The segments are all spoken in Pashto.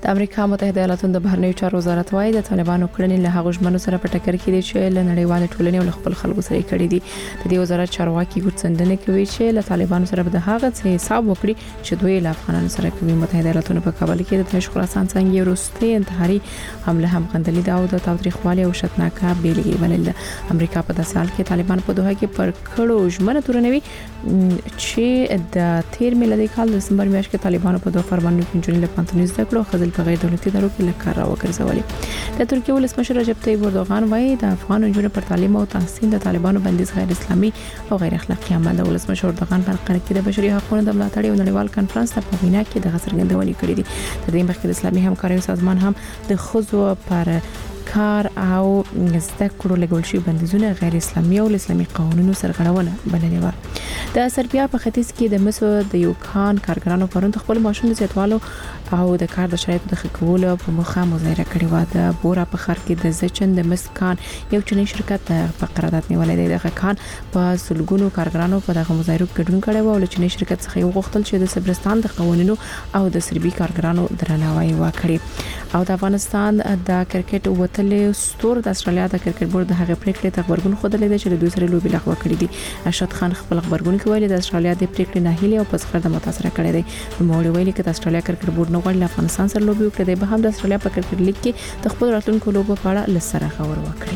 د امریکا متحده ایالاتونو د بهرنیو چارو وزارت وايي د طالبانو کړنې له هغو ژمنو سره په ټکر کې دي چې له نړیوال ټولنې او خپل خلکو سره کړي دي. د دې وزارت چارواکي ګوتڅندنه کوي چې له طالبانو سره به د هغه څه حساب وکړي چې دوی له افغانانو سره کوي. متحده ایالاتونو په کابل کې د تش خراسان څنګه وروستي انتحاري حمله هم غندلې ده او د تاریخوالي او شتناکه بیلګې بلل ده. امریکا په داسې حال کې طالبان په دوحه کې پر کړو ژمنه تورنوي چې د 13 میلادي کال د دسمبر میاشتې کې طالبانو په دوه فرمانونو کې جوړې لپاره زده کړو خزل په غیر دولتي ادارو کې لکه راوګرځولې. د ترکیه ولسمشر رجب طیب اردوغان وايي د افغان نجونو پر تعلیم او تحصیل د طالبانو بندیز غیر اسلامي او غیر اخلاقی عمل دی. ولسمشر اردوغان په قره کې د بشري حقوقو د ملاتړ یو نړیوال کانفرنس په وینا کې د څرګندونې کړې دي. تر دې مخکې د اسلامي همکارۍ سازمان هم د خزو پر کار او زده کړو لګول شي بندیزونه غیر اسلامي او اسلامي قانونونو سرغړونه بللې و. د سربیا په ختیځ کې د مسو د یوکان کارګرانو پرون خپل ماشوم د زیاتوالو او د کار د شرایطو د ښه کولو په موخه مظاهره کړې و. د بورا په ښار کې د زچن د مسکان یو چینی شرکت په قرارداد نیولې دی. د کان په سلګونو کارګرانو په دغه مظاهره کې ګډون کړی و او چینی شرکت څخه یو غوښتل چې د صبرستان د قوانینو او د سربي کارګرانو درناوی وکړي. او د افغانستان د کرکټ وتلې ستور د استرالیا د کرکټ بورډ د هغه پریکړې ته خبرګون خوده لیدل چې دوی سره لوبي لغوه کړې دي. ارشد خان خپل خبرګون کې ویلي د استرالیا د پریکړې نه هیله او پسخر د متاثر کړي دي. نو ویلي چې د استرالیا کرکټ بورډ نو غواړي افغانستان سره لوبي وکړي دی. به هم د استرالیا په کرکټ لیګ کې د خپل راتلونکو لوبو په اړه لسره خبر ورکړي.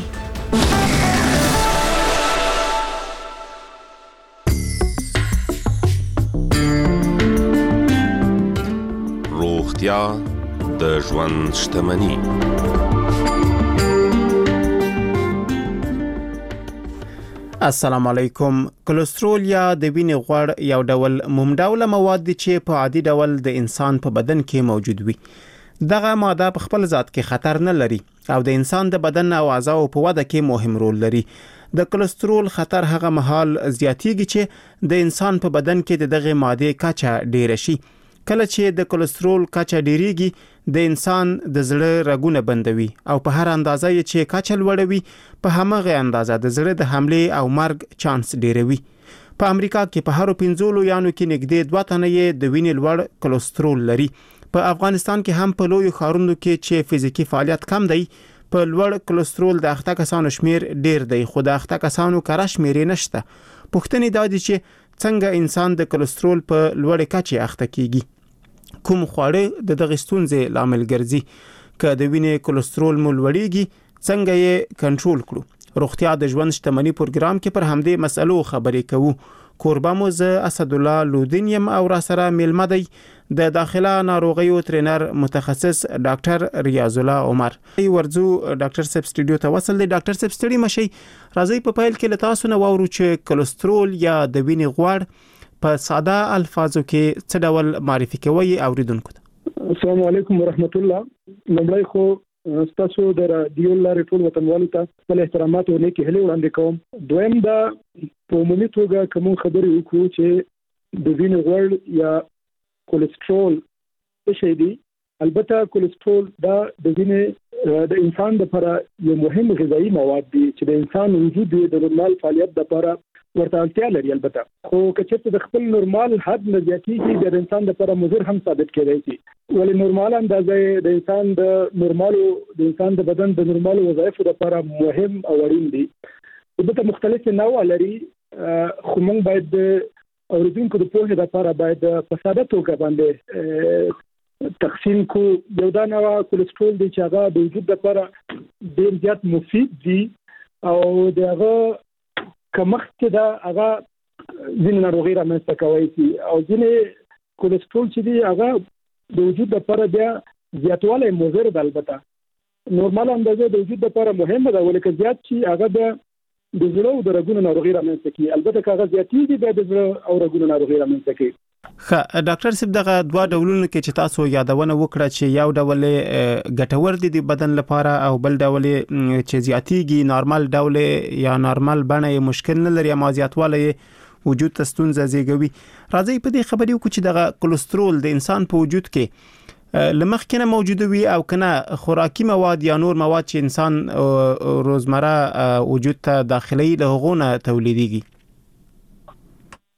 روغتیا د ژوند شتمني. السلام علیکم. کولېسترول یا د وینې غوړ یو ډول مومډوله مواد دي چې په عادي ډول د انسان په بدن کې موجود وي. دغه ماده په خپل ذات کې خطر نه لري او د انسان د بدن او اعضاء په وده کې مهم رول لري. د کولېسترول خطر هغه مهال زیاتېږي چې د انسان په بدن کې دغه ماده کچه ډیره شي. کله چې د کولېسترول کچه ډیریږي د انسان د زړه رګونه بندوي او په هر اندازه چې کچه لوړوي په همغه اندازه د زړه د حمله او مرګ چانس ډیروي. په امریکا کې په هر 15 یانو کې نږدې 2 تنه د وینې لوړ کولېسترول لري. په افغانستان کې هم په لوی ښارونو کې چې فزیکی فعالیت کم دی په لوړ کولېسترول د اخته کسانو شمیر ډیر دی خو د اخته کسانو کار شمیر نشته. پوښتنه دا دي چې څنګه انسان د کولېسترول په لوړ کچه اخته کیږي. کوم خواړه د دغه ستونزې لامل ګرځي؟ که د وینې کولېسترول مو لوړیږي څنګه یې کنټرول کړو؟ روغتیا د ژوند شتمنۍ پروګرام کې پر همدې مسلو خبرې کوو. کوربه مو زه اسد الله لودین یم او را سره میلمه دی د داخله ناروغیو ټرینر متخصص ډاکټر ریاض الله عمر. ورځو ډاکټر صاحب سټوډیو ته وصل دی. ډاکټر صاحب ستړي مشي. راځي په پیل کې له تاسو نه واورو چې کولېسترول یا د وینې غوړ په ساده الفاظو کې څه ډول معرفي کوي اوریدونکو ته؟ السلام علیکم ورحمت الله. لمړی خو تاسو د رادیو لارې ټول وطنوالو ته خپل احترامات او نیکی هیلې وړاندې کوم. دویم دا په عمومي توګه کوم خبرې وکړو چې د وینې غوړ یا کولېسترول څه شی دی. البته کولېسترول دا د وینې د انسان لپاره یو مهم غذایی مواد دی چې د انسان وجود د نورمال فعالیت لپاره ورته اړتیا لري. البته خو کچته د خپل نورمال حد نه زیاتېږي د انسان لپاره مضر هم ثابت کېدای شي. ولې نورمال اندازې د انسان د بدن د نورمالو وظایفو لپاره مهم او اړین دي. البته مختلف نوع لري خو موږ باید اوریدونکو د پوهې لپاره باید په ساده توګه باندې تقسیم کو. یو دا نوع کولېسترول دی چې هغه د وجود لپاره ډېر زیات مفید دي او دغه کمښت کې دا هغه ځینې ناروغي رامنځته کوي شي او ځینې کولېسترول چې دی هغه د وجود لپاره بیا زیاتوالی مضر ده. البته نورمال اندازه د وجود لپاره مهمه ده ولکه زیات شي هغه بیا د زړه او د رګونو ناروغي رامنځته کوي. البته که هغه زیاتېږي بیا د زړه او رګونو ناروغي رامنځته کوي. ډاکټر صاحب دغه دوه ډولونه کې چې تاسو یادونه وکړه چې یو ډول ګټور دي د بدن لپاره او بل ډول چې زیاتېږي نارمل ډول یا نارمل بڼه مشکل نه لري اما زیاتوالی وجود ته ستونزه زیږوي. راځي په دې خبرې وکړو چې دغه کولېسترول د انسان په وجود کې لمخکنه موجود وي او کنه خوراکي مواد یا نور مواد چې انسان روزمره وجود ته داخلي له هغونه تولیديږي.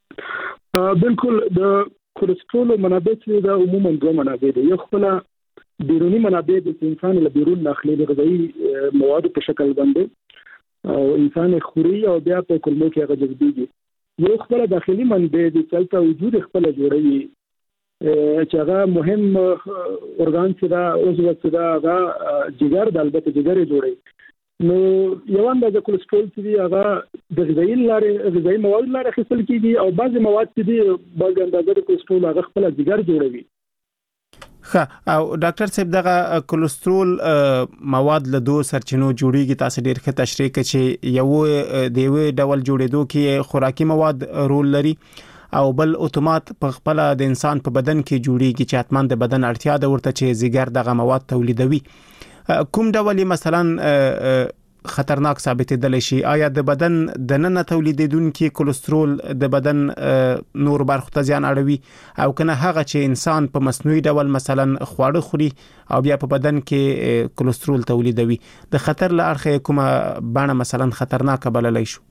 بالکل د کولېسترول منابع چې دا عموما دوه منابع دي. یو خپل بیرونی منابع د انسان له بیرون اخلي د غذایی مواد په شکل باندې او انسان خوري او بیا په کولمو کې هغه جذبېږي. یو خپل داخلي منبع د چلته وجود خپل جوړوي چې هغه مهم ارګان چې دا اوس وخت دا هغه جګر د البته جګر جوړي. نو یو اندازه کولېسترول چې هغه د غذایی مواد لاره خپل کیږي او بعضي مواد چې بعض اندازه د کولېسترول هغه خپل جګر جوړوي. ښه او ډاکټر صاحب دغه کولېسترول مواد له دوه سرچینو جوړیږي. تاسو ډیر ښه تشریح کړئ چې یو د یو ډول جوړېدو کې خوراکي مواد رول لري او بل اتومات په خپل د انسان په بدن کې جوړیږي چې حتمان د بدن اړتیا ده ورته چې زیګر دغه مواد تولیدوي. کوم ډول مثلا خطرناک ثابتېدل شي؟ آیا د بدن د نن تولیدیدونکو کولېسترول د بدن نور برخو ته زیان اړوي او کنه هغه چې انسان په مصنوعي ډول مثلا خواړه خوري او بیا په بدن کې کولېسترول تولیدوي د خطر له اړخه کومه بڼه مثلا خطرناک بللی شو؟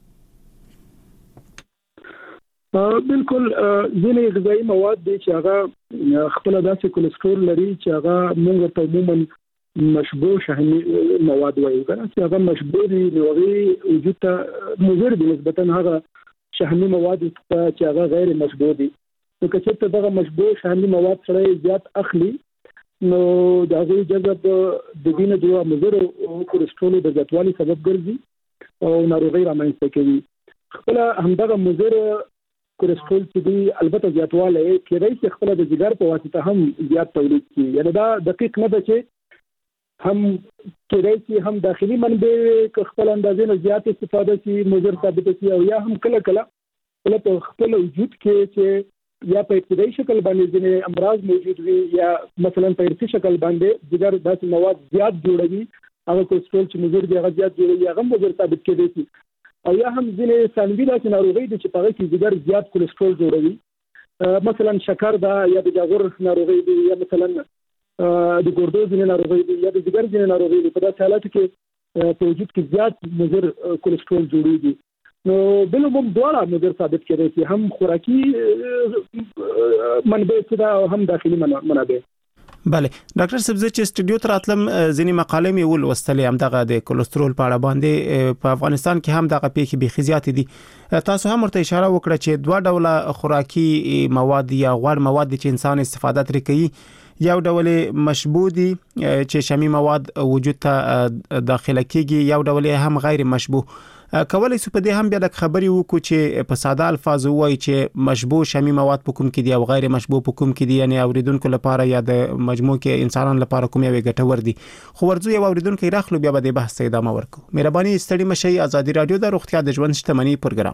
بالکل ځینې غذایی مواد دي چې هغه خپل داسې کولېسترول لري چې هغه موږ ته عموما مشبوع شحنی مواد وایي کنه چې هغه مشبوع دي نو هغه وجود ته مضر دي نسبتا هغه شحنی مواد چې هغه غیر مشبوع دي. نو که چېرته دغه مشبوع شحنی مواد سره زیات اخلي نو د هغه جذب د وینې د مضر کولېسترول د زیاتوالي سبب ګرځي او ناروغي رامنځته کوي. خپل همدغه مضر کولېسترول چې دی البته زیاتوالی کېدای شي خپل د جګر په واسطه هم زیات تولید کړي. یعنی دا دقیق نه ده چې هم کېدای شي هم داخلي منبع خپل اندازې نه زیات استفاده شي مضر ثابت شي او یا هم کله کله په خپل وجود کې چې یا په ابتدایي شکل باندې ځینې امراض موجود وي یا مثلا په ارثي شکل باندې جګر داسې مواد زیات جوړوي هغه کولېسترول چې مضر دی هغه زیات جوړوي هغه مضر ثابت کېدای شي او یا هم ځینې ثانوي داسې ناروغي دي چې په هغه کې جګر زیات کولېسترول جوړوي مثلا شکر دا یا د جاغور ناروغي دي یا مثلا د ګردو ځینې ناروغي دي یا د جګر ځینې ناروغي دي. په داسې حالاتو کې په وجود کې زیات مضر کولېسترول جوړېږي. نو بالعموم دواړه مضر ثابت کېدای شي هم خوراکي منبع چې دا او هم داخلي منابع. بله ډاکټر صاحب چې سټوډیو ته راتلم ځینې مقالې مې ولوستلې هم دغه د کولېسترول په اړه باندې په افغانستان کې هم دغه پیښې بيخي زیاتې دي. تاسو هم ورته اشاره وکړه چې دوه ډوله خوراکي مواد یا غوړ مواد چې انسان استفاده ترې کوي یو ډول مشبوع دي چې شمی مواد وجود ته داخله کیږي یو ډول هم غیر مشبوع. کولای شو په دې هم بیا د خبرې وکړو چې په ساده الفاظ وایي چې مشبوع شمی مواد په کوم کې دي او غیر مشبوع په کوم کې دي یعنی اوریدونکو لپاره یا د مجموع کې انسانانو لپاره کوم یو ګټور دي. خو ورځو یو اوریدونکو راخلو بیا به د بحث ادامه ورکو. مهرباني ستړي مشي. آزادي رادیو د روغتیا د ژوند شتمنۍ پروګرام.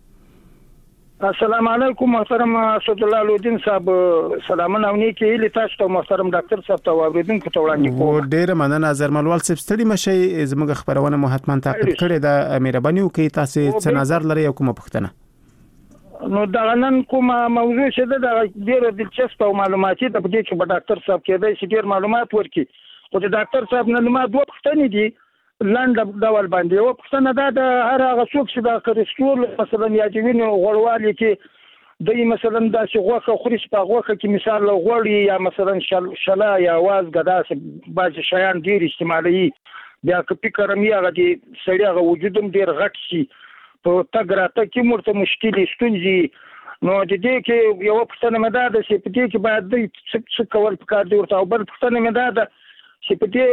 السلام علیکم محترم اسد الله الدین صاحب سلامونه نیکی لتاست محترم ډاکټر صاحب ته اوریدونکو ته وړاندې کوم. ډیر مننه زرملوال صاحب ستړي مشي زموږ خبرونه مو حتما تعقیب کړئ د مهرباني وکړئ تاسو څه نظر لرئ او کومه پوښتنه؟ نو دا نن کومه موضوع چې دا ډیر دلچسپ او معلوماتي ده په دې چې ډاکټر صاحب کېدای شي ډیر معلومات ورکړي خو د ډاکټر صاحب نه ما دوه پوښتنې دي لاند ډول باندې او پښتنه دا د هر هغه څوک چې د کولېسترول مثلا یا د وینې غوړوالي کې د مثلا د غوښه خوري په غوښه کې مثال غوړي یا مثلا شلا یا وازګه داسې بعض شیان ډیر استعمالي بیا که فکر مې هغه د سړي هغه وجودم ډیر غټ شي په تګ راته کې مرته مشکلې ستونزې نو د دې کې یو پښتنه مې دا د چې په دې کې باید د څه کول پکار دی ورته او بل پښتنه مې دا چې په دې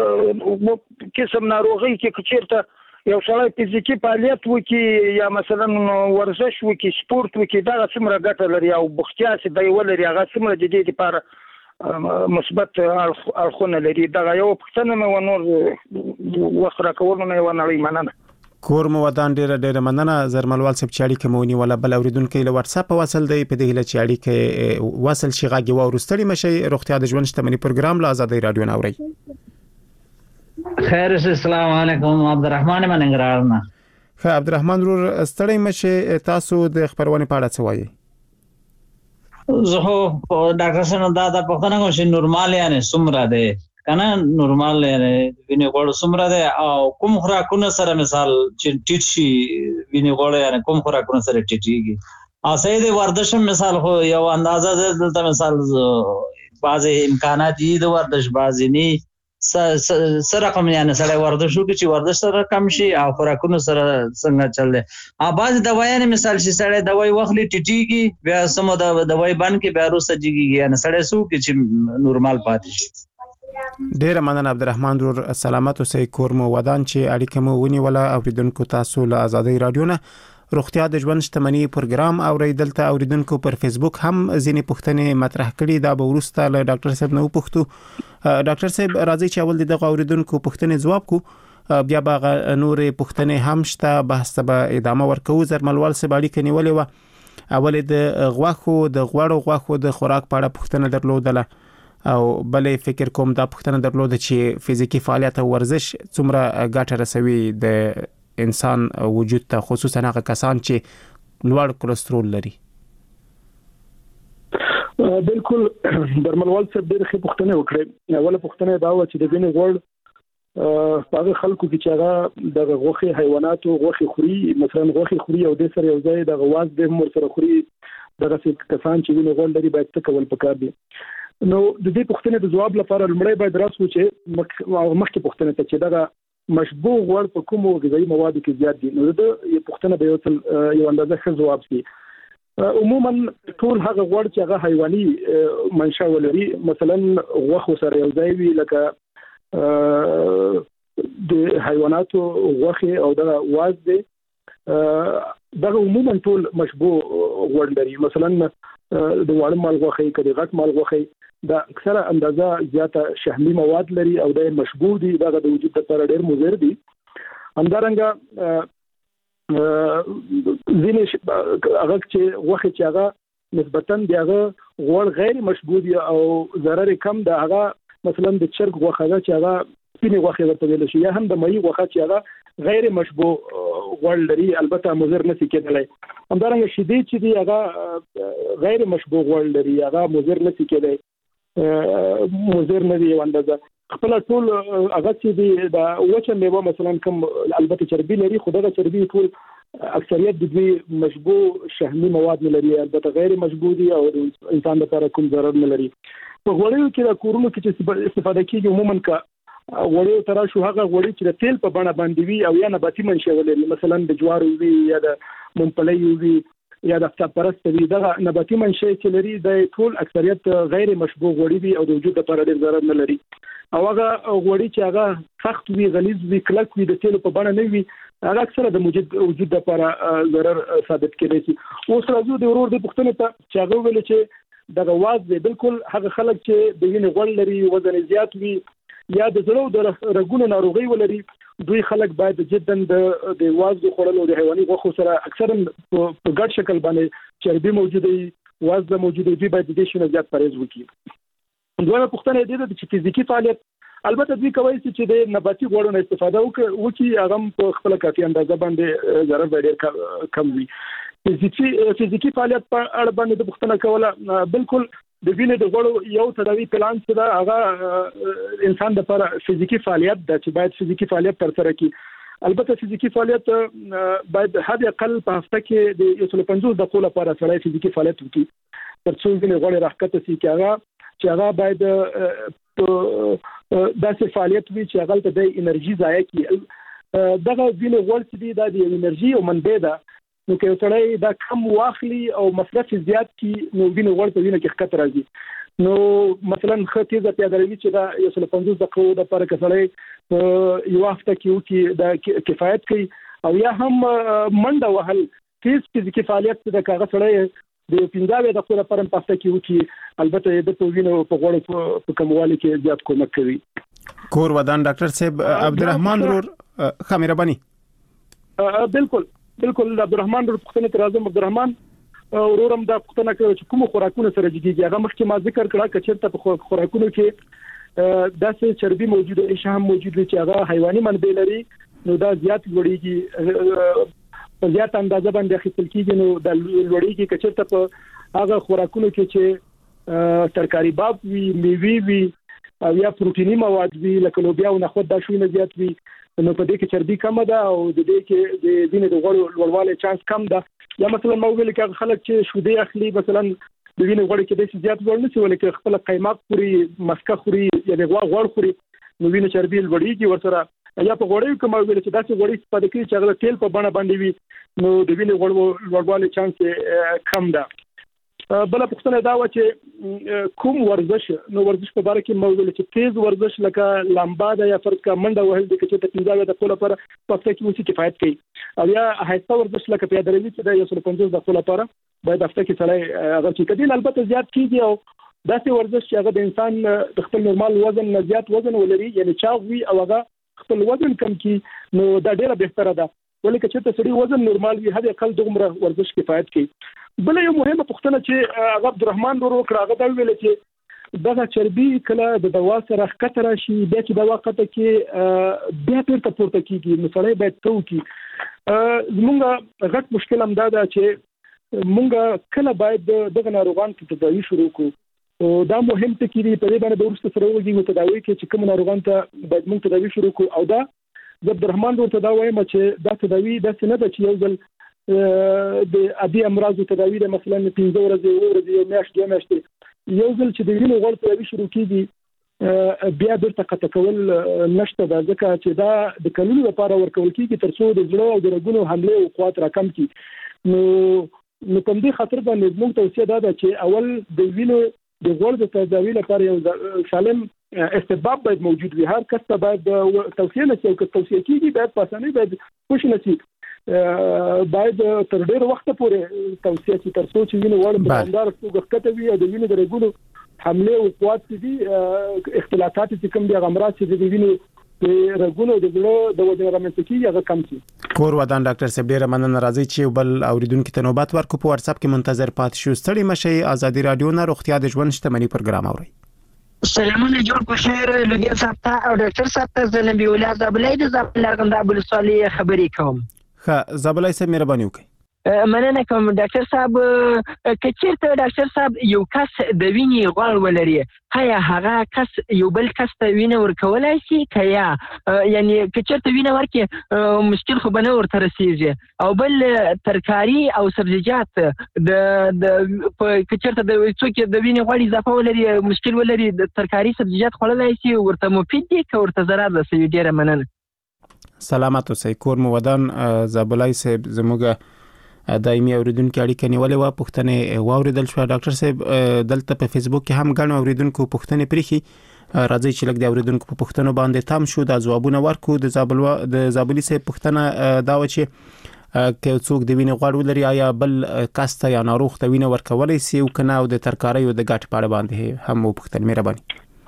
قسم ناروغي کې کچیرته یو سړی فزیکی فعالیت وکړي یا مثلا ورزش وکړي سپورت وکړي دا څومره ګټه لري او بوختیا چې دی ولري هغه څومره د دې لپاره مثبت اړخونه لري دا یو پښتنه مې ونور وخت راکولو نه یو نړۍ مننه. کور مو ودان ډیره مننه زرملوال صاحب چې اړیکه مونی ولا بل اوریدونکو له واتس اپ وصل دی په دې هله چې اړیکه وصل شي غاګي و ورستړي مشي روغتیا د ژوند شتمنۍ پروګرام له آزادۍ رادیو ناوړي. خیر السلام علیکم عبدالرحمن مننګرارنا. خیر عبدالرحمن ور ستړي مشي تاسو د خبرونه پاړه څه وایي؟ زه ډاکټر سره دا پوښتنه کوم چې نورمال یعنی څومره ده کنه نورمال وینې غوړ څومره ده او کوم خوراکونه سره مثال چې ټیټ شي وینې غوړ یعنی کوم خوراکونه سره ټیټيږي او صحیح د ورزش مثال خو یو اندازه ده دلته مثال بعض امکانات دي د ورزش بعضی نه سره کوم یعنی سره ورزش وکړي چې ورزش سره کم شي او خوراکونو سره څنګه چل دي. بعض دوايانې مثال شي سره دوايي واخلي ټټيږي بیا سمو د دوايي باندې کې بیا روسه جيږي یعنی سره سو کې چې نورمال پاتې شي. ډیر مننه عبدالرحمن رور سلامت اوسئ کور مو ودان چې اړیکه مو ونیوله اوریدونکو تاسو له آزادۍ رادیو نه روغتیا د ژوند شتمنۍ پروګرام اوریدلته اوریدونکو پر فیسبوک هم ځینې پوښتنې مطرح کړي دا به ورسته له ډاکټر صاحب نو پوښتو. ډاکټر صاحب راځي چې اول دغه اوریدونکو پوښتنې جواب کو بیا به نورې پوښتنې هم شته بحث به ادامه ورکو. زرملوال صاحب اړیکه نیولې و اول د غوړو غوښو د خوراک په اړه پوښتنه درلودله او بلې فکر کوم دا پوښتنه درلوده چې فزیکی فعالیت او ورزش څومره ګټه رسوي د انسان وجود ته خصوصا هغه کسان چې لوړ کولېسترول لري. بالکل درملوال صاحب ډېر ښه پوښتنه وکړه. اوله پوښتنه دا و چې د وینې غوړ هغه خلکو کې چې هغه د غوښې حیواناتو غوښې خوري مثلا غوښې خوري او د سره یو ځای د غواز د مر سره خوري دغه کسان چې وینې غوړ لري باید څه کول پکار دي. نو د دې پوښتنې د جواب لپاره لمړی باید راسو چې مخکې پوښتنه ته چې دغه مشبوع غوړ په کومو غذایی موادو کې زیات دي نو د پوښتنه به یو اندازه ښه جواب شي. عموما ټول هغه غوړ چې هغه حیواني منشأ ولري مثلا غوښه سره یو ځای وي لکه د حیواناتو غوښه او د واز دي دغه عموما ټول مشبوع غوړ لري. مثلا د وړ مال غوښه کړي غټ مال غوښه دا اکثره اندازه زیاته شحمي مواد لري او د مشبوع دي دغه د وجود لپاره ډېر مضر دي. همدارنګه ځینې هغه چې غوښه چې هغه نسبتاً دغه غوړ غیر مشبوع دي او ضرر کم ده هغه مثلا د چرګ غوښه ده چې هغه سپینې غوښه ورته ویل شي یا هم د مېوې غوښه چې هغه غیر مشبوع غوړ لري البته مضر نشي کېدلی. همدارنګه شیدې چې دي هغه غیر مشبوع غوړ لري هغه مضر نشي کېدلی مضر نه دی اندازه خپل ټول هغه چې دی د وچه میوه مثلا کوم البته چربي لري خو دغه چربي ټول اکثریت د دوی مشبوع شحمي مواد نه لري البته غیر مشبوع دي او انسان لپاره کوم ضرر نه لري. په غوړیو کې د کورونو کې چې استفاده کیږي عموما کا غوړیو تر شو هغه غوړی چې د تیل په بڼه باندې وي او یا نباتي منشأ ولري مثلا د جوارو وي یا د مونګفلي وي یا د فتپرست وي دغه نباتي منشأ چې لري د ټول اکثریت غیر مشبوع غوړي دي او د وجود لپاره ډېر ضرر نه لري. او هغه غوړي چې هغه سخت وي غلیظ وي کلک وي د تیلو په بڼه نه وي هغه اکثره د وجود لپاره ضرر ثابت کېدای شي. اوس راځو د ورور د پوښتنې ته چې هغه ویل چې دغه واز دی بالکل هغه خلک چې د وینې غوړ لري وزن زیات وي یا د زړه او د رګونو ناروغي ولري دوی خلک باید جدا د واز خوړل او د حیواني غوښو سره اکثرا په ګډ شکل باندې چربي موجوده واز موجوده دی باید د دې شنو زیات پرهیز وکړي. دویمه پوښتنه دې ده چې فزیکی فعالیت البته دوی کوي چې د نباتي غوړو نه استفاده وکړي هغه په خپل کافي اندازه باندې ضرر ډېر کم وي. فزیکی فعالیت په اړه باندې پوښتنه کوله بالکل د وینې د غوړو یو تداوی پلان څه ده هغه انسان لپاره فزیکی فعالیت ده چې باید فزیکی فعالیت ترسره کړي. البته فزیکی فعالیت باید حد اقل په هفته کې د 150 دقیقو لپاره سره فزیکی فعالیت وکړي ترڅو وینې غوړ راکته سي چې هغه باید داسې فعالیت وي چې هغه ته د انرژي ضایع کړي. دغه وینې غوړ چې دی د انرژي او منبع ده نو که سړی دا کم واخلي او مصرف زیات کی نو وینې غوړ په وینه کې ښکته راځي نو مثلا خطیزه پیاده روي چې دا 150 دقیقو د پر کسړی یو هفته کې وکي د کفایت کوي او یا هم منډه وهل تیز فزیکی فعالیت د کاغه سړی د 15 دقیقو لپاره په هفته کې وکي البته د وینې په غوړ په کموالي کې زیات کومک کوي. کور ودان ډاکټر صاحب عبدالرحمن رور خمیربانی بالکل عبدالرحمن رور پوښتنه تر اعظم عبدالرحمن ورورم دا پوښتنه کوي چې کوم خوراکونه سره جګیږي هغه مخکې ما ذکر کړه چې چیرته په خوراکونو کې داسې چربي موجوده او شهم موجوده چې هغه حیواني منبع لري نو دا زیات لوړیږي په زیات اندازه باندې اخیستل کیږي نو د لوړیږي چې چیرته په هغه خوراکونو کې چې ترکاری باب وي میوه وي او یا پروتینی مواد وي لکه لوبیا او نخود دا شوی نه زیات وي نو په دې کې چربي کم ده او د دې کې د وینې د غوړ لوړوالی چانس کم ده. یا مثلا ما ویل چې خلک چې شوده اخلي مثلا د وینې غوړ کې د زیات غوړ نه شي ولکه خپل قیماق خوري مسکه خوري یعنی غوړ خوري نو وینې چربي لوړیږي ورسره یا په غوړیو کوم ویل چې داسې غوړي استفاده کوي چې هغه تیل په بڼه باندې وي نو د وینې غوړ لوړوالي چانس کم ده. بل پښتنه دا و چې کوم ورزش نو ورزش په اړه کې موضوع چې تیز ورزش لکه لامبا د یا فرض کا منډه وهل د چې ته 15 دقیقې لپاره په څه کې وسی کفایت کوي او یا هیڅ ورزش لکه پیاده روي چې د 150 دقیقې لپاره باید هفته کې سړی هغه چې کدي البته زیات کیږي او داسې ورزش چې هغه د انسان د خپل نورمال وزن نه زیات وزن ولري یعنی چاغ وي او هغه خپل وزن کم کی نو دا ډیره بهتره ده ولکه چې ته سړي وزن نورمال وي هغه اقل دغمره ورزش کفایت کوي. بل یو مهمه پوښتنه چې عبدالرحمن ورو کړه هغه دا ویل چې دغه چربي کله د دوا سره ښکته راشي بیا چې دوا قطه کې بیا پورته کیږي نو سړی باید تو کی زمونږ غټ مشکل هم دا ده چې مونږ کله باید دغه ناروغان ته تداوی شروع کړو او دا مهم ټکی دی په دې باندې د ورسته سره وږي تداوی کې چې کوم ناروغان ته باید مونږ تداوی شروع کړو او دا عبدالرحمن ورته دا وایم چې دا تداوی د سینه د یو ځل د ابي امراض تداوی د مثلا 15 ورځې یو میاشت یو ځل چې د وینې غوړ تداوی شروع کیږي بیا درته قطع کول نشته دا ځکه چې دا د کلونو لپاره ورکول کیږي ترڅو د زړه او د رګونو حمله او قوت راکم کی نو په دې خاطر باندې موږ توصیه ده چې اول د وینې د غوړ د تداوی لپاره یو سالم استباب باید موجود وي هر کس ته باید توصیه نشي او که توصیه کیږي باید په اسانۍ باید خوش نشي باید تر ډیر وخت پورې توصیه چې تر څو چې وینې وړ په اندار څو غکته وي او د وینې د رګونو حمله او قوت دي اختلافات چې کوم دي امراض چې د وینې د رګونو د زړه د وزن رامنځته کیږي هغه کم شي. کور ودان ډاکټر صاحب ډیر مننه راځي چې بل اوریدونکو ته نوبت ورکو په واتس اپ کې منتظر پات شو ستړي مشي ازادي رادیو نه روغتیا د ژوند شتمنۍ پروګرام اوري. سلامونه جوړ کو شهر لګي صاحب او ډاکټر صاحب ته زنبي ولاد ابلای د زبلغند ابو صالح خبرې کوم. ښه زبلای صاحب مهرباني وکړئ. مننه کوم ډاکټر صاحب کچیرته ډاکټر صاحب یو کس د وینې غوړ ولري هيا هغه کس یو بل کس ته وینې ورکولای شي کیا یعنی کچیرته وینې ورکه مشکل خو بنه ورته رسیږي او بل ترکاری او سبزیجات د کچیرته د څوک د وینې غوړ اضافه ولري مشکل ولري د ترکاری سبزیجات خورلای شي ورته مفید دي که ورته ضرر رسوي. ډیره مننه. سلامات اوسئ. کور مو ودان زبلای صاحب زموږه دایمي اوریدونکو اړیکه نیولې و پښتنې واوریدل شو. ډاکټر صاحب دلته په فیسبوک کې هم غنو اوریدونکو پښتنې پریخي راځي چې لګ د اوریدونکو په پښتنو باندې تام شو د ځوابونه ورکو د زابلی صاحب پښتنه دا و چې که څوک د وینې غوړ ولري آیا بل کاسته یا ناروغ ته وینې ورکولای شي او کنه او د ترکارۍ او د ګټ پاړه باندې هم پښتنې مهرباني.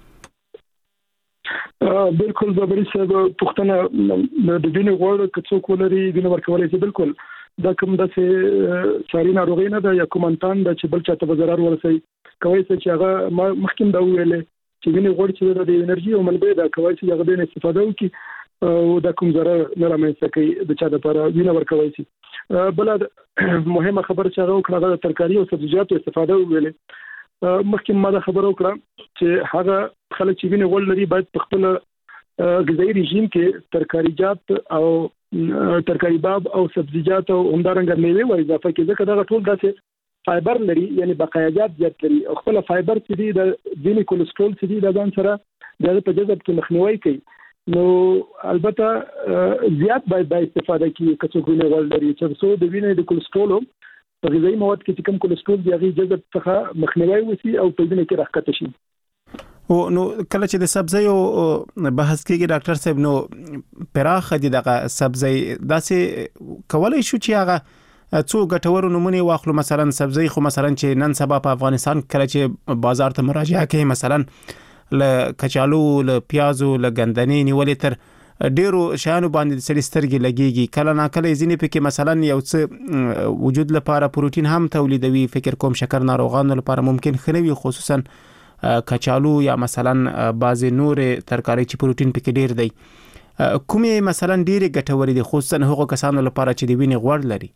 بالکل زابلی صاحب پښتنه د وینې غوړ که څوک ولري وینې ورکولای شي بالکل دا کوم د ساري ناروغي نه ده یا کومنتان د چې بل چاته به ضرر ورسي کوي چې هغه مخکې دا ویل چې وینې غوړ چې د انرژي او منبع دا کوي چې هغه د استفاده وکړي او دا کوم ضرر نه رامنځته کوي د چا لپاره وینې ورکوي شي. بل مهمه خبره چې هغه وکړه د ترکاری او سبزیجاتو استفاده ویل مخکې ما دا خبره وکړه چې هغه خلک چې وینې غوړ لري باید په خپل غذایی رژیم کې ترکاریجات او ترکاری باب او سبزیجات او همدارنګه میوه ور اضافه کې ځکه دا ټول داسې فایبر لري یعنی بقایاجات زیات لري او خپل فایبر چې دی د وینې کولېسترول چې دی د ځان سره د په جذب کې مخنیوي کوي نو البته زیات باید استفاده کوي که څوک وینې غوړ لري چې څو د وینې د کولېسترول په غذایی مواد کې کوم کولېسترول دی هغه جذب څخه مخنیوي وسی او په وینې کې راښکته شي. او نو کله چې د سبزیو بحث کېږي ډاکټر صاحب نو پراخ دي دغه سبزی داسې کولای شو چې هغه څو ګټور نمونه واخلو مثلا سبزی خو مثلا چې نن سبا په افغانستان کله چې بازار ته مراجعه کوي مثلا ل کچالو ل پیازو ل ګندنې نیولې تر ډیرو شیانو باندې سړي سترګې لګيږي کله نا کله ځینې پکې مثلا یو څه وجود لپاره پروتین هم تولیدوي فکر کوم شکر ناروغانو لپاره ممکن خنوي خصوصا کچالو یا مثلا بعضی نور ترکاری چې پروتین پکې ډیر دی کومې مثلا ډیره ګټورې دي خصوصا هغو کسانو لپاره چې د وینې غوړ لري.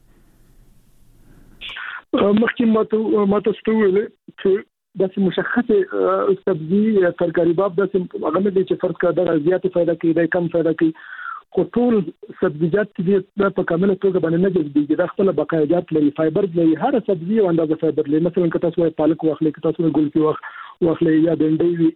مخکې ماته ستویل چې داسې مشخصه سبزی یا ترکاری باب داسې هغه نه دي چې فرض کړه د زیات فائدہ کوي د کم فائدہ کوي ټول سبزیجات چې په کامله توګه باندې نه جذبېږي دا خپل بقایاجات لري فایبر لري هر سبزی او اندازه فایبر لري مثلا که تاسو پالک واخلئ که تاسو ګلپي واخلئ یا بنډۍ وي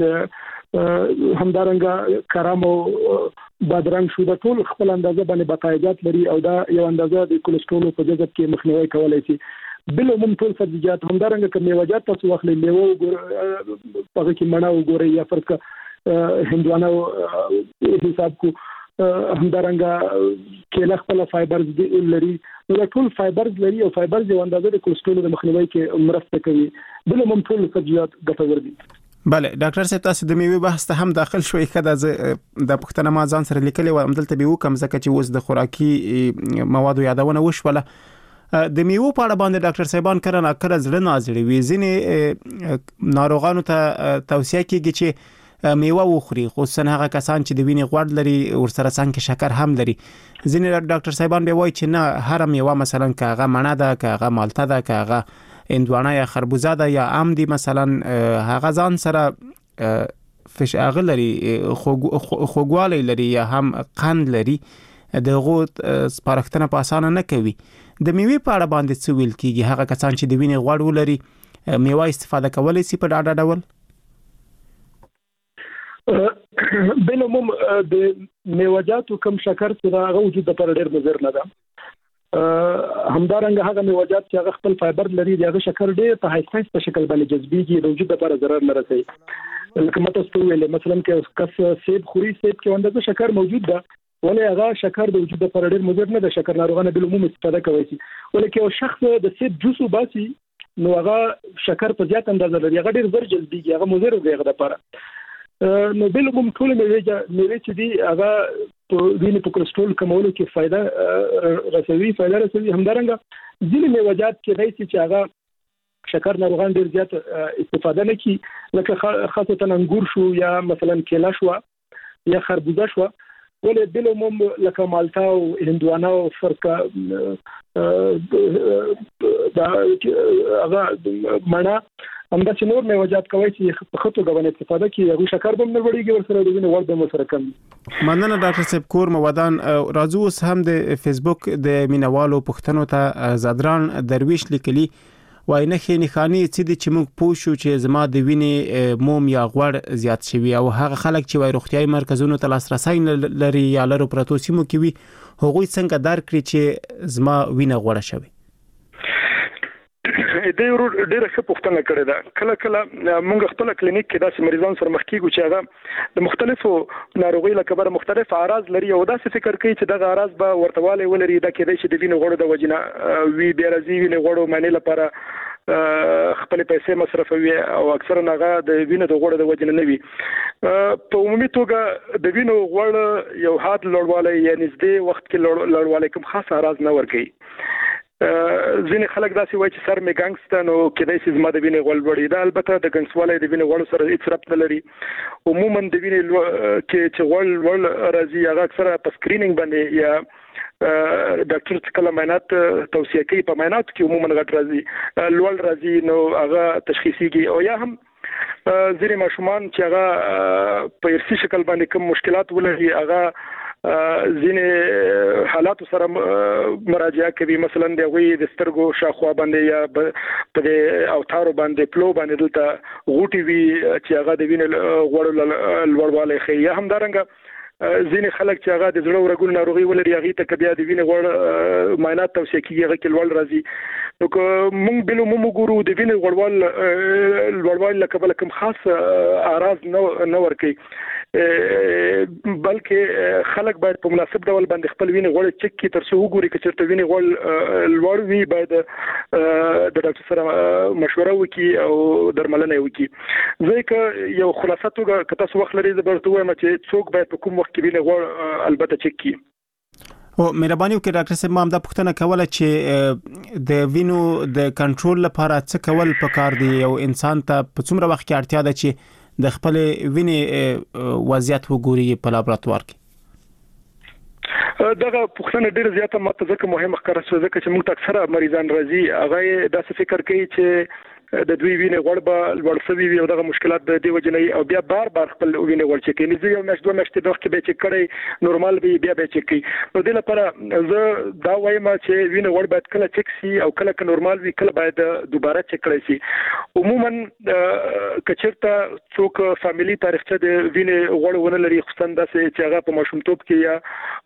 همدارنګه کرم او بادرنګ شو د ټول خپل اندازه باندې بقایاجات لري او دا یو اندازه د کولیسټرول په جذب کې مخنیوي کولای شي بل عموم ټول سبزیجات همدارنګه کوم میوه‌جات تاسو واخلئ میوه په کې مڼه وګورئ یا فرق هندوانه حساب کو همدارنګه کېله خپل فایبر لري نو ټول فایبر لري او فایبر یو اندازه د کولیسټرول د مخنیوي کې مرسته کوي بل عموم ټول سبزیجات ګټور دي بله ډاکټر صاحب تاسو د میوې بحث ته هم داخل شوي کده د پښتنه ما ځان سره لیکلي و عمدلته به وکم ځکه چې اوس د خوراکي موادو یادونه وشوله د میوه په اړه باندې ډاکټر صاحبان کړه کړه زړه نازړي وي ځینې ناروغانو ته توصیه کیږي چې میوه وخوري خصوصا هغه کسان چې د وینې غوړ لري او سره څنګه شکر هم لري ځینې ډاکټر صاحبان به وایي چې نه هر میوه مثلا کاغه مڼه ده کاغه مالټه ده کاغه اندوانه یا خربوزه ده یا ام دي مثلا هغه ځان سره فش اغلري خوګوالي لري یا هم قند لري دغه سپارښتنه په اسانه نه کوي د میوې په اړه باندې څه ویل کیږي هغه کسان چې د وینې غوړ ولري میوه استفاده کولای شي په ډاډه ډول بل عموم د میوه‌جاتو کم شکر چې هغه وجود لپاره ډېر مضر نه ده همدارنګه هغه میوه‌جات چې هغه خپل فایبر لري هغه شکر ډېر په هایسایز په شکل باندې جذبېږي د وجود لپاره ضرر نه رسوي لکه متاسو ویل مثلا کې کس سیب خوري سیب کې اندازه شکر موجود ده ولې هغه شکر د وجود لپاره ډېر مضر نه ده شکر ناروغانه بل عموم استفاده کوي ولې کې یو شخص د سیب جوس وباسي نو هغه شکر په زیات اندازه لري هغه ډېر زر جذبېږي هغه مضر دی هغه لپاره نو بل عموم ټول میوه چې دي هغه په وینې په کولیسټرول کمولو کې فائدہ رسوي همدارنګه ځینې میوه‌جات کې دای چې هغه شکر ناروغان ډېر زیات استفاده نه کوي لکه خاصه انګور شو یا مثلا کیله شو یا خربوزه شو ولې بل عموم لکه مالټا او هندوانه او فرقه دا هغه مڼه همدا چې نور میوه‌جات کوي چې په خطو غوښنه استفاده کوي هغه شکر به نړیږي ورسره د وینې غوړ به سره کم مننه ډاکټر صاحب کور موادان راځو اوس هم د فیسبوک د مینوالو پښتنو ته زادران درویش لیکلي وای نه خني چې د چموک پوښو چې زما د وینې موم یا غوړ زیات شوی او هغه خلک چې وای روغتيایي مرکزونو ته لاسرسي لري یا لرو پروتو سیمو کې وي هغوی څنګه درک کړي چې زما وینه غوړه شوی د ډېر ښه پوښتنه کړې ده کله موږ خپل کلینیک کې داسې مریضان سره مخ کیږو چې هغه د مختلفو ناروغیو لپاره مختلف اعراض لري او داسې فکر کوي چې دغه اعراض به ورتواله ولري دا کېدای شي د وینې غوړو د وجنه وی بیا راځي وینې غوړو معنی لپاره خپل پیسې مصرفوي او اکثره هغه د وینې د غوړو د وجنه نه وي په عمومي توګه د وینې غوړ یو حد لوړوالی یا نږدې وخت کې لوړوالی کوم خاص اعراض نه ورکوي ځینې خلک داسې وایي چې سر مې ګنګسته نو کېدای شي زما د وینې غوړ لوړ دا البته د ګنګسوالي د وینې غوړ سره هیڅ ربط نه لري عموما د وینې کې چې غوړ راځي هغه اکثره په سکرینینګ باندې یا ډاکټر چې کله معاینات توصیه کوي په معاینات کې عموما غټ راځي لوړ راځي نو هغه تشخیصيږي او یا هم ځینې ماشومان چې هغه په ارثي شکل باندې کوم مشکلات ولري هغه ځینې حالات سره مراجعه کوي مثلا د غوي د سترګو شاخوا باندې یا په اوتارو باندې پلو باندې دلته غوټي وي چې هغه د وینې غوړ لوړوالی ښيي یا همدارنګه ځینې خلک چې هغه د زړه ورګو ناروغي ولري هغه ته بیا د وینې غوړ معاینات توصیه کیږي هغه کې لوړ راځي نو موږ بل موږ ګورو د وینې لوړوالي لکه بل کوم خاص اعراض نه ورکي بلکې خلک باید په مناسب ډول باندې خپل وینې غوړ چک کی تر څو وګوري چې چیرته وینې غوړ لوړ وي باید د ډاکټر سره مشوره وکړي او درملنه وکړي ځکه یو خلاصه توګه که تاسو وخت لري زه به وایم چې څوک باید په کوم وخت کې وینې غوړ البته چک کی او مهرباني وکړئ ډاکټر صاحب ما هم دا پوښتنه کوله چې د وینو د کنټرول لپاره څه کول پکار دي او انسان ته په څومره وخت کې اړتیا ده چې د خپل وینې وضعیت وګوري په لابراتوار کې دغه پوښتنه ډیره زیاته ماته ځکه مهمه ښکاره شوه ځکه چې موږ اکثره مریضان راځي هغه داسې فکر کوي چې د دوی وینې غوړ به لوړ شوی وي او دغه مشکلات د دې وجنې او بیا بار خپل وینې غوړ چک کوي. یو میاشت 2 میاشتې وخت به چک کړي نورمال به بیا به چک کوي. نو د لپاره زه دا وایم چې وینې غوړ باید کله چک شي او کله نورمال وي کله باید دوباره چک کړي شي. عموما کچرته څوک فاميلي تاریخچه د وینې غوړ ونه لري خصوصا د چې هغه په ماشومتوب کې یا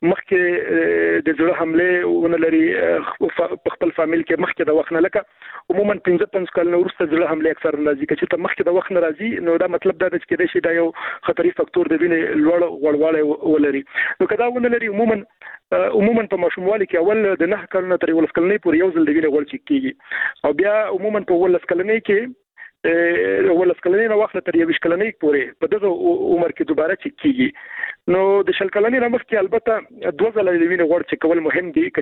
مخکې د زړه حمله ونه لري په خپل فاميلي کې مخکې د وخت نه لکه عموما 15 کال وروسته زړه حمله اکثر راځي چې ته مخکې د وخت نه راځي نو دا مطلب دا دی چې دا یو خطري فاکتور د وینې لوړ غوړوالی ولري. نو کدا ونه لري عموما په ماشوموالي کې اول د 9 کلونو تر 11 کلنۍ پورې یو ځل د وینې غوړ چک کیږي او بیا عموما په 11 کلنۍ کې ولسکلنۍ نو وخت تر 20 کلنۍ پورې په دغه عمر کې دوباره چک کیږي. نو د شل کلنۍ نه مخکې البته 2 ځله د وینې غوړ چک کول مهم دي.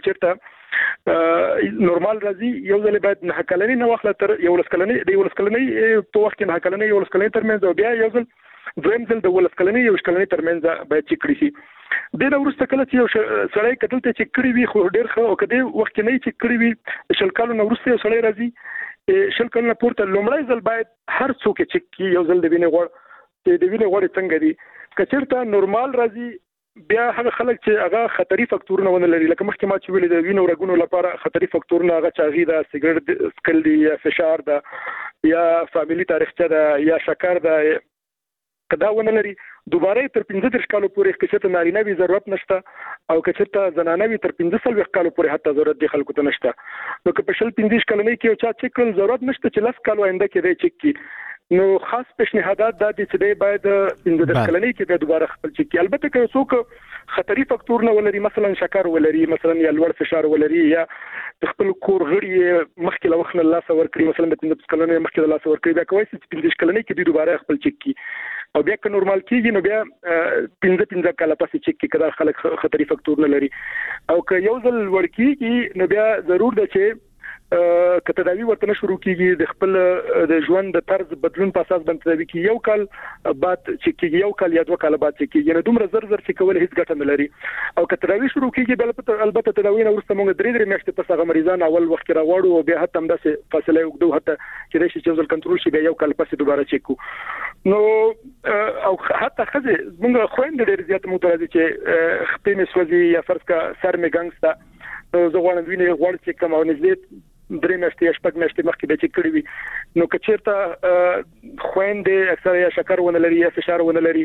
کچرته نورمال راځي یو ځل باید 9 کلنۍ نه وخت تر 11 کلنۍ د 11 کلنۍ په وخت کې 9 کلنۍ 11 کلنۍ ترمنځ او بیا یو ځل دویم ځل د 11 کلنۍ 11 کلنۍ ترمنځ باید چک کړی شي. د نو ورسته کله چې سړی کتل ته چک کړی وي خو ډیر ښه او کدی وخت نه چک کړی وي شل کلونو ورسته سړی راځي شل کلونو پورته لومړی ځل باید هر څوک چک کی یو ځل د وینې غوړ د وینې غوړ څنګه دي. کچرته نورمال راځي بیا هغه خلک چې هغه خطري فاکتورونه ونه لري لکه مخکې ما چې ویل د وینې رګونو لپاره خطري فاکتورونه هغه چاغي ده سیګریټ سکل دي یا فشار ده یا فاميلي تاریخچه ده یا شکر ده کدا ونه لري دوباره تر 15 کالو پورې کچته نارینه وی ضرورت نشته او کچته زنانه وی تر 15 کالو پورې حتی ضرورت دی خلکو ته نشته. نو که په شل 15 کلنۍ کې چا چک کول ضرورت نشته چې 10 کالو آینده کې دی چک کی. نو خاص پیشنهادات د دې چې دی باید 15 کلنۍ کې به دوباره خپل چک کی. البته که څوک خطري فاکتور نه ولري مثلا شکر ولري مثلا یا لوړ فشار ولري یا خپل کور غړي مخکې له وخت نه لاس ورکړي مثلا د 15 کلنۍ مخکې له لاس ورکړي بیا کوي چې 15 کلنۍ کې دوباره خپل چک کی او بیا که نورمال کیږي نو بیا 15 کاله پسې چک کی کړه خلک خطري فاکتور نه لري او که یو ځل ورکیږي نو بیا ضرور ده چې که تداوی ورته شروع کیږي د خپل د ژوند د طرز بدلون په اساس باندې تداوی کی یو کال بعد چې کیږي یو کال یا 2 کال بعد چې کیږي نو دومره زر چې کول هیڅ ګټه نه لري. او که تداوی شروع کیږي البته تداوی نه ورسته موږ 3 میاشتې پس هغه مریضان اول وخت راوړو او بیا حتی هم داسې فاصله وګدو حتی چې د شي ځل کنټرول شي بیا یو کال پس دوباره چک کو. نو او حتی خزه موږ خويند ډېر زیات مترازي چې خپې مسوځي یا فرض کا سر می ګنګستا زه غواړم وینې غوړ چې کوم او نږدې 3 میاشتې یا 4 میاشتې مخکې به چک کړی وي نو که چیرته خويندې اکثر یا شکر ونه لري یا فشار ونه لري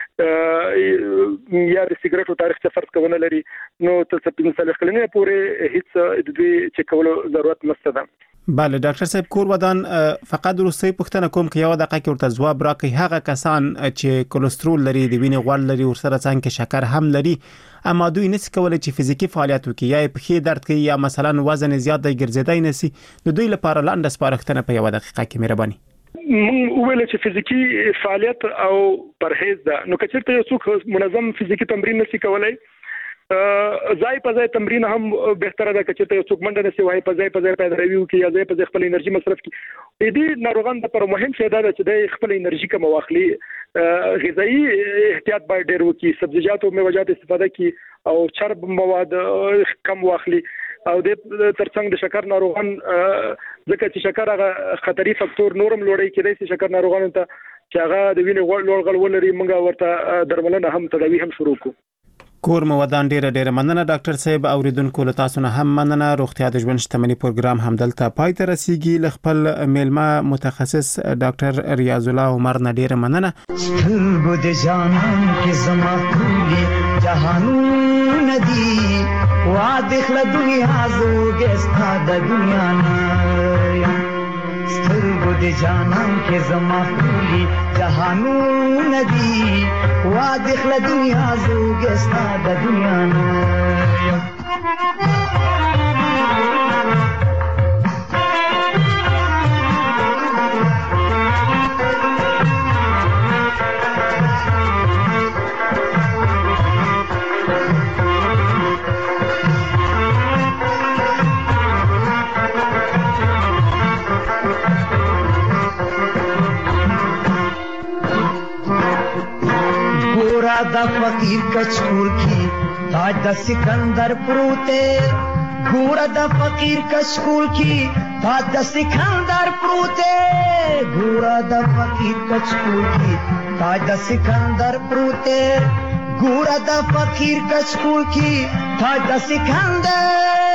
یا د سیګریټو تاریخ څخه فرض کوونه لري نو تر 15 کلنۍ پورې هیڅ د دې چک کولو ضرورت نشته ده. بله ډاکټر صاحب کور ودان فقط روسي پښتنه کوم کې یو دقیقه کې ورته جواب راکړي هغه کسان چې کولېسترول لري د وینې غوړ لري ورسره څنګه شکر هم لري اما دوی نس کولای چې فزیکی فعالیت وکړي یا په خې درد کوي یا مثلا وزن زیات دی ګرځیدای نسی نو دوی لپاره لاندې سپارښتنه په یو دقیقه کې مهرباني ویل چې فزیکی فعالیت او پرهیز ده. نو کچرته یو څوک منظم فزیکی تمرین نسی کولای ځای په ځای تمرین هم بهتره ده کچته یو څوک منډه نسی وای په ځای پیداوي وکي یا ځای په ځای خپل انرژي مصرف کړي. دې ناروغان لپاره مهم څه ده چې د خپل انرژي کوم واخلي غذایی احتیاط باید ډېر وکي سبزیجات او میوه‌جات استفاده کړي او چرب مواد کم واخلي او د ترڅنګ د شکر ناروغان ځکه چې شکر هغه خطري فاکتور نورم لوړی کېدای شي شکر ناروغانو ته چې هغه د وینې لوړ غړ ولري موږ ورته درملنه هم تداوی هم شروع کوو. کور مو ودان ډیره مننه ډاکټر صاحب اوریدونکو له تاسو نه هم مننه. روغتیا د ژوند شتمنۍ پروګرام هم دلته پای ته رسیدي. ل خپل میلمه متخصص ډاکټر ریاض الله عمر نه ډیره مننه. سترګو د جانان کې زما ټولې جهانونه دي وا دخله دنیا زوګه ستاد دنیا نه سترګو د جانان کې زما ټولې جهانونه دي وا دخله دنیا زوګه ستاد دنیا نه دا فقیر کچکور کی تاج دا سکندر پروتے ګوره د فقیر کچکول کی تاج د سکندر پروته ګوره د فقیر کچکول کی تاج د سکندر پروته ګوره د فقیر کچکول کی تاج د سکندر